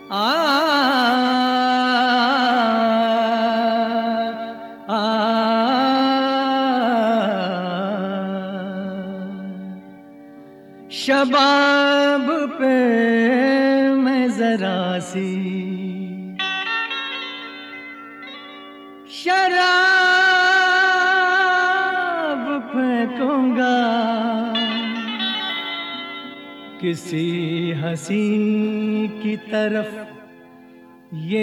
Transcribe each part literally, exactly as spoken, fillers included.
आ, आ, शबाब पे मैं जरा सी शराब फेंकूंगा, किसी हंसी की तरफ ये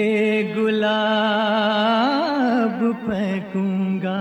गुलाब फेंकूंगा।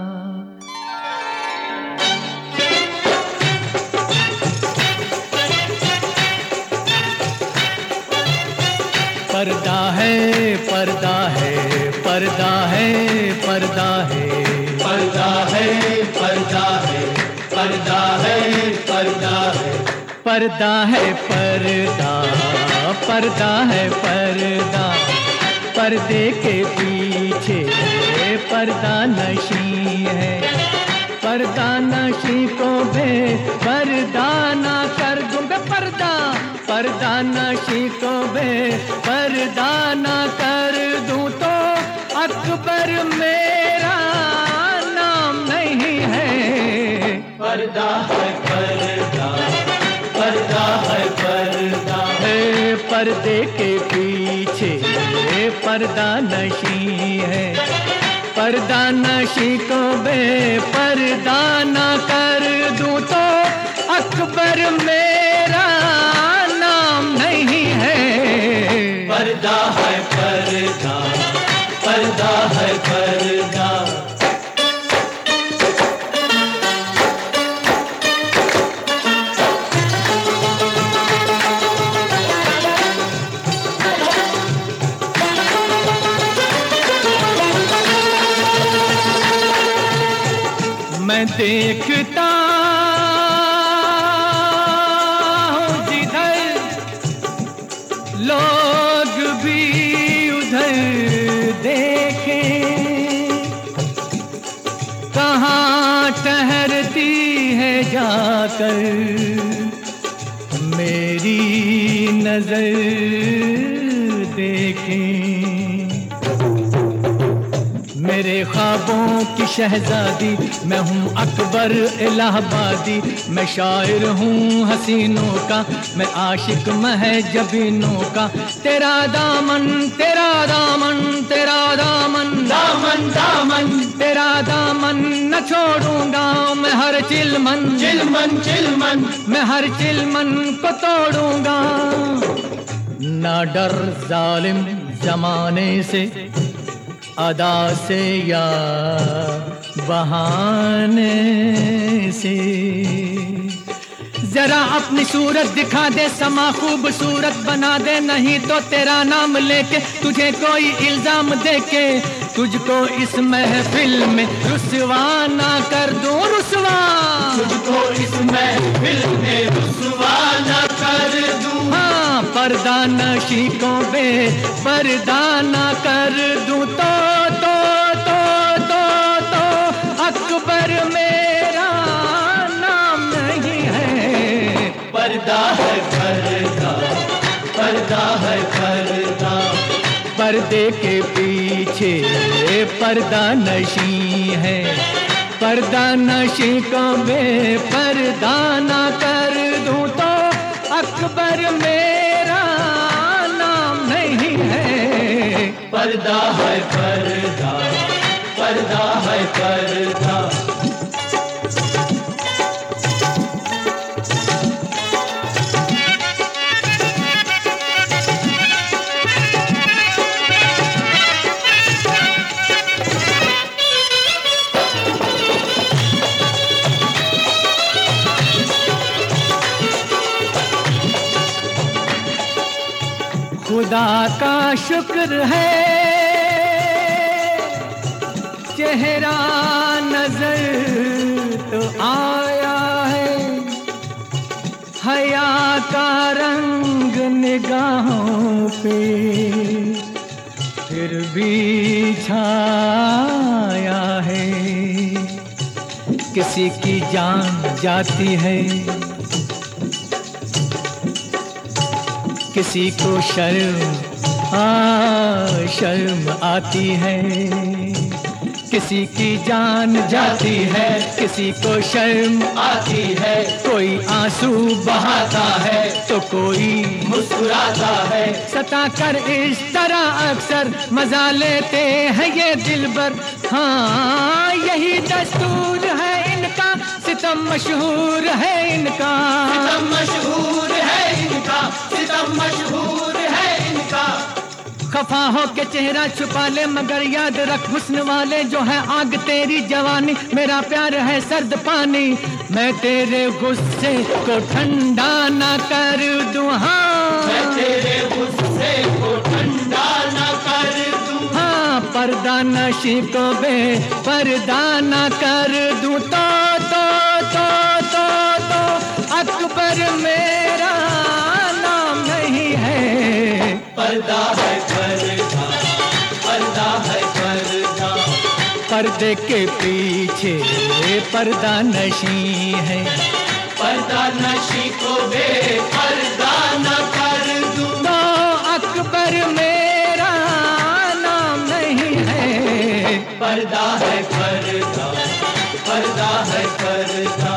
पर्दा है पर्दा है पर्दा है पर्दा है पर्दा है पर्दा है पर्दा है पर्दा है पर्दा है पर्दा पर्दा है पर्दा, पर्दे के पीछे पर्दा नशी है। पर्दा नशी को बे पर्दा ना कर दूं बे पर्दा, पर्दा नशी को बे पर्दा ना कर दूं तो अकबर मेरा नाम नहीं है। पर्दा है पर्दा पर्दा है पर्दा है, पर्दे के पीछे पर्दा नशी है। पर्दा नशी को बे पर्दा ना कर दूं तो अकबर मेरा नाम नहीं है। पर्दा है पर्दा पर्दा है पर्दा। मैं देखता हूँ जिधर लोग भी उधर देखें, कहाँ ठहरती है जाकर मेरी नजर देखें। मेरे ख्वाबों की शहजादी मैं हूँ अकबर इलाहाबादी। मैं शायर हूँ हसीनों का, मैं आशिक महजबीनों का। तेरा दामन तेरा दामन तेरा दामन दामन दामन तेरा दामन न छोड़ूंगा मैं हर चिलमन चिलमन चिलमन मैं हर चिलमन को तोड़ूंगा। ना डर जालिम जमाने से, अदा से या बहाने से। जरा अपनी सूरत दिखा दे, समा खूबसूरत बना दे, नहीं तो तेरा नाम लेके तुझे कोई इल्जाम देके तुझको इस महफिल में रुसवा ना कर दूं रुसवा। तुझको इस महफिल में रुसवा ना कर दूं। हाँ, पर्दा नशी को बे पर्दा ना कर दूं तो तो तो तो तो अकबर मेरा नाम नहीं है। पर्दा है पर्दा पर्दा है पर्दा। पर्दे के पीछे पर्दा नशी है। पर्दा नशी को बे पर्दा ना कर दूं तो अकबर मेरा नाम नहीं है। पर्दा है पर्दा पर्दा है पर्दा। खुदा का शुक्र है चेहरा नजर तो आया है। हया का रंग निगाहों पे फिर भी छाया है। किसी की जान जाती है, किसी को शर्म आ, शर्म आती है, किसी की जान जाती है, किसी को शर्म आती है, कोई आंसू बहाता है तो कोई मुस्कुराता है। सता कर इस तरह अक्सर मजा लेते हैं ये दिलबर। हाँ यही दस्तूर है इनका, सितम मशहूर है इनका, सितम मशहूर है इनका, सितम मशहूर है इनका। खफा हो के चेहरा छुपा ले मगर याद रख हुस्न वाले जो है आग तेरी जवानी, मेरा प्यार है सर्द पानी, मैं तेरे गुस्से को ठंडा ना कर दूं। हाँ मैं तेरे गुस्से को ठंडा ना कर दूं। हाँ पर्दा नशी को बे पर्दा ना कर दूं। तो तो तो तो तो अकबर मेरा नाम नहीं है, पर्दा है पर्दा, पर्दा है पर्दा। पर्दे के पीछे पर्दा नशी है, पर्दा नशी को बे पर्दा न कर दूं। तो अकबर मेरा नाम नहीं है, पर्दा है पर्दा, पर्दा है पर्दा।